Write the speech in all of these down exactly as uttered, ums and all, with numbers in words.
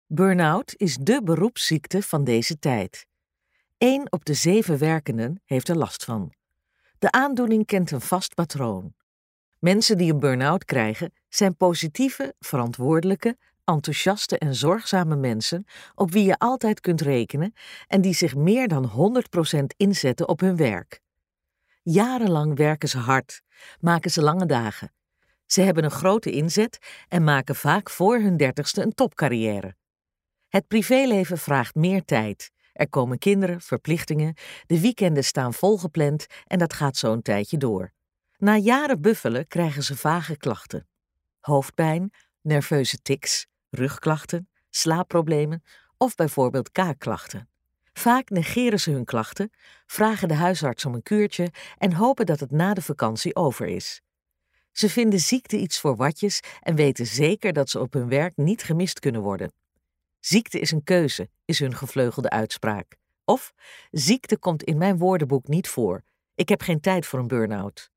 Burn-out is dé beroepsziekte van deze tijd. Eén op de zeven werkenden heeft er last van. De aandoening kent een vast patroon. Mensen die een burn-out krijgen zijn positieve, verantwoordelijke, enthousiaste en zorgzame mensen op wie je altijd kunt rekenen en die zich meer dan honderd procent inzetten op hun werk. Jarenlang werken ze hard, maken ze lange dagen. Ze hebben een grote inzet en maken vaak voor hun dertigste een topcarrière. Het privéleven vraagt meer tijd. Er komen kinderen, verplichtingen, de weekenden staan volgepland en dat gaat zo een tijdje door. Na jaren buffelen krijgen ze vage klachten. Hoofdpijn, nerveuze tics, rugklachten, slaapproblemen of bijvoorbeeld kaakklachten. Vaak negeren ze hun klachten, vragen de huisarts om een kuurtje en hopen dat het na de vakantie over is. Ze vinden ziekte iets voor watjes en weten zeker dat ze op hun werk niet gemist kunnen worden. Ziekte is een keuze, is hun gevleugelde uitspraak. Of, ziekte komt in mijn woordenboek niet voor. Ik heb geen tijd voor een burn-out.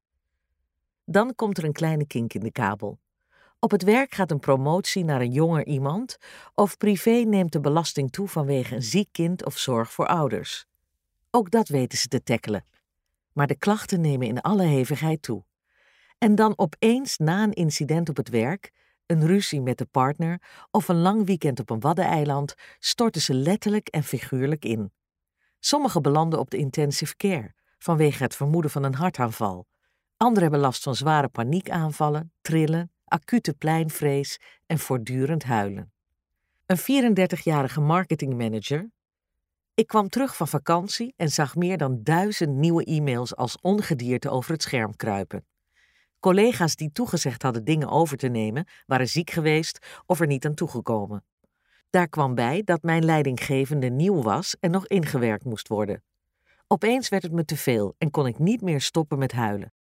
Dan komt er een kleine kink in de kabel. Op het werk gaat een promotie naar een jonger iemand of privé neemt de belasting toe vanwege een ziek kind of zorg voor ouders. Ook dat weten ze te tackelen. Maar de klachten nemen in alle hevigheid toe. En dan opeens na een incident op het werk, een ruzie met de partner of een lang weekend op een waddeneiland storten ze letterlijk en figuurlijk in. Sommigen belanden op de intensive care vanwege het vermoeden van een hartaanval. Anderen hebben last van zware paniekaanvallen, trillen, acute pleinvrees en voortdurend huilen. Een vierendertigjarige marketingmanager. Ik kwam terug van vakantie en zag meer dan duizend nieuwe e-mails als ongedierte over het scherm kruipen. Collega's die toegezegd hadden dingen over te nemen, waren ziek geweest of er niet aan toegekomen. Daar kwam bij dat mijn leidinggevende nieuw was en nog ingewerkt moest worden. Opeens werd het me te veel en kon ik niet meer stoppen met huilen.